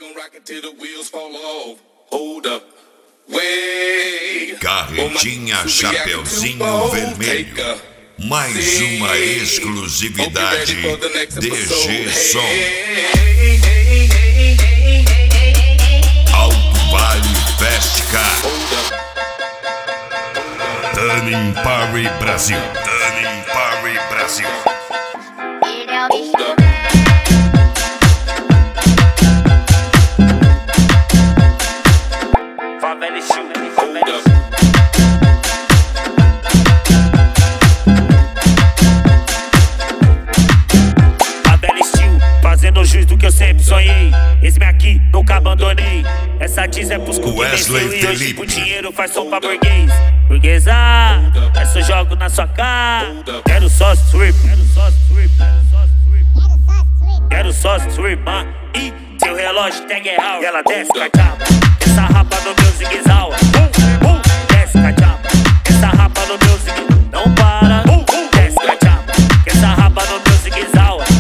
Carretinha Chapeuzinho Vermelho. Mais uma exclusividade DG Som. Alto Vale Festicar. Turning Party Brasil. Turning Party Brasil. Favela Steel. Fazendo jus do que eu sempre sonhei. Esse-me aqui, nunca abandonei. Essa diz é pros cu que venceu e hoje por dinheiro faz som pra burguês. Burguesa, essa eu jogo na sua cara. Quero só strip, quero só strip, e seu relógio tem guerra. E ela desce, cachapa, essa rapa no meu zigue-zague. Desce, cachapa, essa rapa no meu zigue, não para. Desce, cachapa, essa rapa no meu zigue-zague.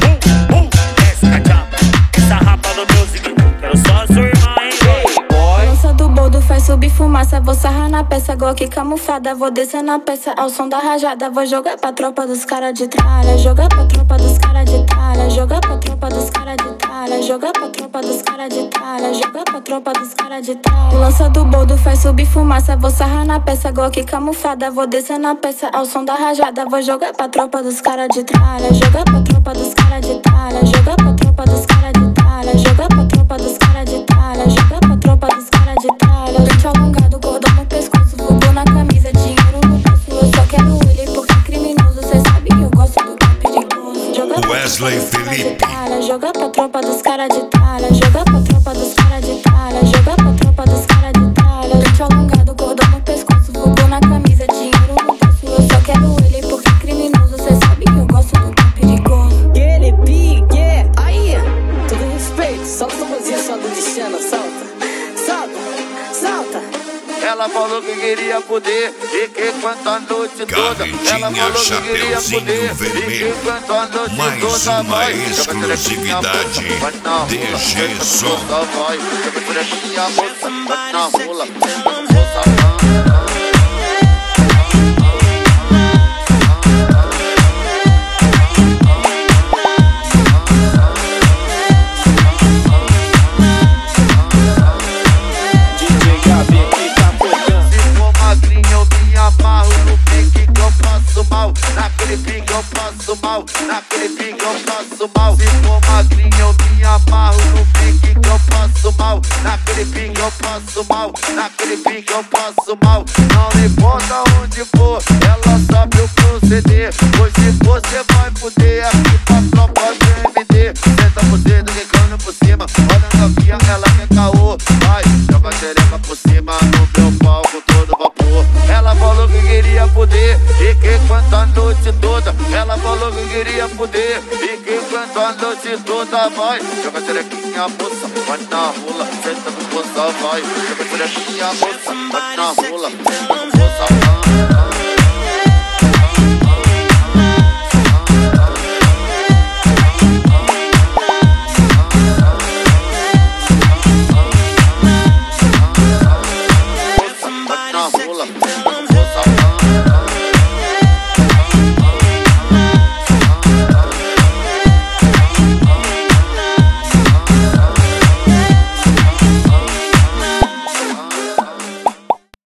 Faz subir fumaça, vou sarrar na peça, Glock camuflada. Vou descer na peça ao som da rajada. Vou jogar pra tropa dos cara de tralha. Jogar pra tropa dos cara de tralha. Jogar pra tropa dos cara de tralha. Jogar pra tropa dos cara de tralha. Jogar pra tropa dos cara de tralha. Lança do boldo faz subir fumaça, vou sarrar na peça, Glock camuflada. Vou descer na peça ao som da rajada. Vou jogar pra tropa dos cara de tralha. Jogar pra tropa dos cara de tralha. Jogar pra tropa dos cara de tralha. Jogar pra tropa dos cara de tralha. Jogar pra tropa dos cara de tralha. Dente alongado, cordão no pescoço, vulgo na camisa, dinheiro no bolso. Eu só quero ele porque é criminoso. Cê sabe que eu gosto do que é perigoso. Joga Wesley Felipe. Joga pra tropa dos cara de tralha. Joga pra tropa dos cara de tralha. Joga pra tropa dos cara de tralha. Dente alongado, cordão no pescoço, vulgo na camisa, dinheiro no bolso. Eu só quero ele porque é criminoso. Cê sabe que eu gosto do que é perigoso. Ele pique, aí, todo respeito, solta a vozinha só do Cristiano, solta. Ela falou que queria poder e que quanto a noite toda. Ela falou que queria poder e que quanto a noite mais toda. uma exclusividade DG Som. Naquele pique eu passo mal, naquele pique eu passo mal. Se for magrinho eu me amarro no pique que eu passo mal. Naquele pique eu passo mal, naquele pique eu passo mal. Não importa onde for, ela sabe o proceder. Pois se você vai poder, aqui pra tropa GMD. Senta você do quicando por cima, olha a novinha, ela quer caô. Vai, joga a xereca por cima no meu palco todo vapor. Ela falou que queria poder e que quanto a noite toda. Ela falou que queria poder e que quanto a noite toda. Vai, joga a xerequinha moça, vai na rola, senta com força, vai. Joga a xerequinha moça, vai na rola, senta com força, vai.